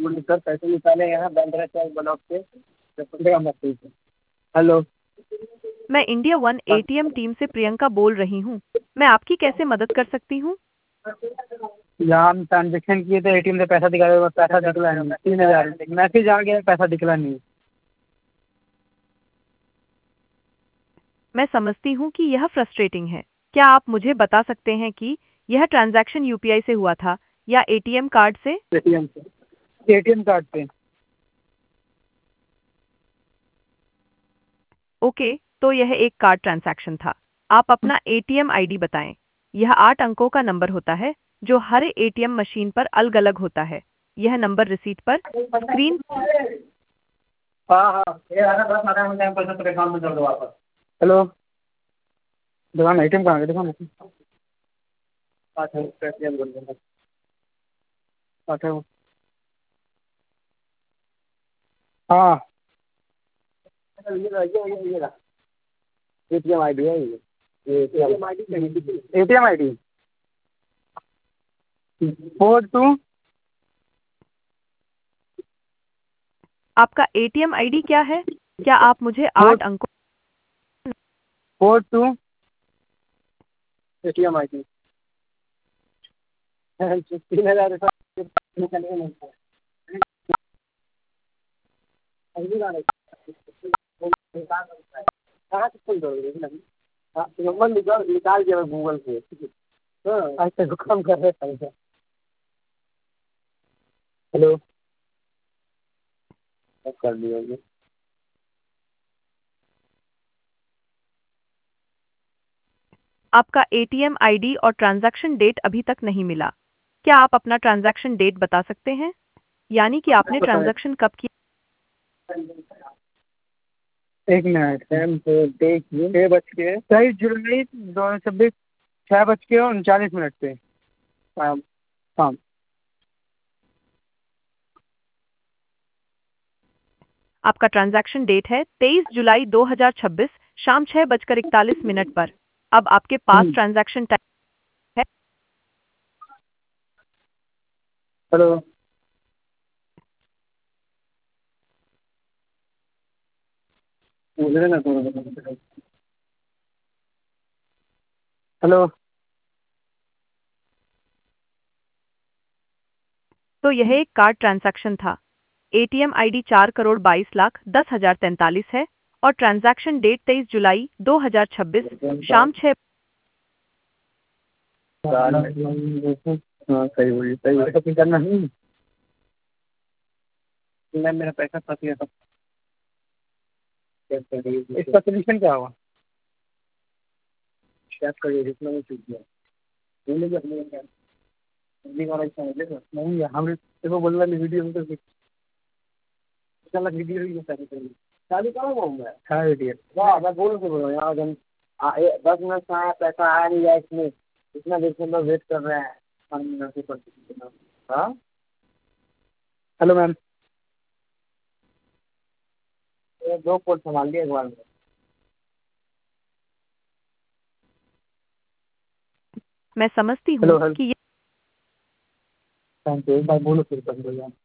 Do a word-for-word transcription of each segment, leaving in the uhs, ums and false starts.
बोलिए सर पैसे निकाले यहाँ बांद्रा चौक ब्लॉक से पंद्रह मत हेलो। मैं इंडिया वन एटीएम टीम से प्रियंका बोल रही हूँ। मैं आपकी कैसे मदद कर सकती हूँ? यहाँ हम ट्रांजेक्शन किए थे एटीएम से पैसा निकाले पैसा निकला नहीं तीन हज़ार मैसेज आ गया पैसा निकला नहीं। मैं समझती हूँ कि यह फ्रस्ट्रेटिंग है। क्या आप मुझे बता सकते हैं कि यह ट्रांजैक्शन यूपीआई से हुआ था या एटीएम कार्ड से? एटीएम से एटीएम कार्ड से। ओके, तो यह एक कार्ड ट्रांजैक्शन था। आप अपना एटीएम आईडी बताएं। यह आठ अंकों का नंबर होता है जो हर एटीएम मशीन पर अलग-अलग होता है। यह नंबर रिसीट पर स्क्रीन हाँ हाँ ये आ रहा बस आ रहा है मुझे पैसा तेरे अकाउंट में कर दो वापस। हेलो दुकान एटीएम कहाँ है दुकान आठ है एटीएम बोल रहा आठ है हाँ ये रहा ये ये ये रहा एटीएम आईडी है ये ATM ID ATM ID four two आपका एटीएम आईडी क्या है? क्या आप मुझे फोर आठ अंकों फोर टू एटीएम आईडी तीन हज़ार निकले नहीं कहाँ से फोन करोगे नंबर निकाल निकाल दिया गूगल से हाँ आज तक काम कर रहे पैसा। हेलो कर दिया आपका एटीएम आईडी और ट्रांजैक्शन डेट अभी तक नहीं मिला। क्या आप अपना ट्रांजैक्शन डेट बता सकते हैं? यानी कि आपने ट्रांजैक्शन कब किया? एक मिनट टाइम तो देखिए छः बज के तेईस जुलाई दो हज़ार छब्बीस छः बज के उनचालीस मिनट पे शाम शाम। आपका ट्रांजैक्शन डेट है तेईस जुलाई दो हज़ार छब्बीस शाम छह बजकर इकतालीस मिनट पर। अब आपके पास ट्रांजैक्शन टाइम है। हेलो मुझे ना थोड़ा हेलो तो यह एक कार्ड ट्रांजैक्शन था। एटीएम आईडी चार करोड़ बाईस लाख दस हजार तैंतालीस है और ट्रांजैक्शन डेट तेईस जुलाई दो हज़ार छब्बीस शाम छह। हाँ सही बोलिए सही बोलिए तो करना नहीं मैं मेरा पैसा फंस गया था इसका सोल्यूशन क्या हुआ चेक करिए जितना मैं चूक गया बोलेंगे अपने क्या अगली बार ऐसा मिलेगा नहीं हम देखो बोल रहा वीडियो में तो चल वीडियो ही चालू करिए चालू करो वो मैं हाँ वीडियो वाह मैं बोल के बोल रहा हूँ यहाँ हम आ, ए, दस मिनट से आया पैसा आया नहीं है इसमें इतना देर से हम लोग वेट कर रहे हैं हम नौकरी पर हाँ हेलो मैम ये दो कोड संभाल लिया एक बार में मैं समझती हूँ हेलो हेलो कि ये थैंक यू एक बार बोलो फिर कर दो यार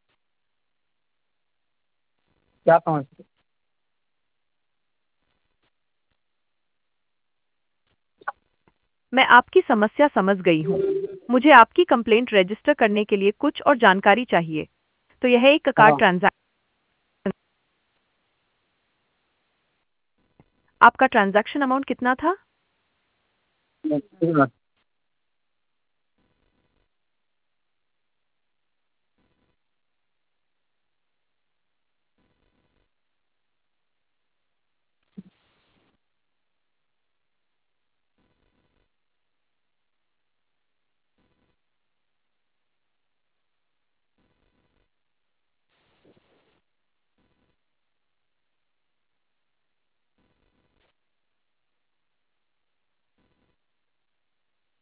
क्या समझते मैं आपकी समस्या समझ गई हूँ। मुझे आपकी कंप्लेंट रजिस्टर करने के लिए कुछ और जानकारी चाहिए। तो यह एक कार्ड हाँ ट्रांजैक्शन। आपका ट्रांजैक्शन अमाउंट कितना था?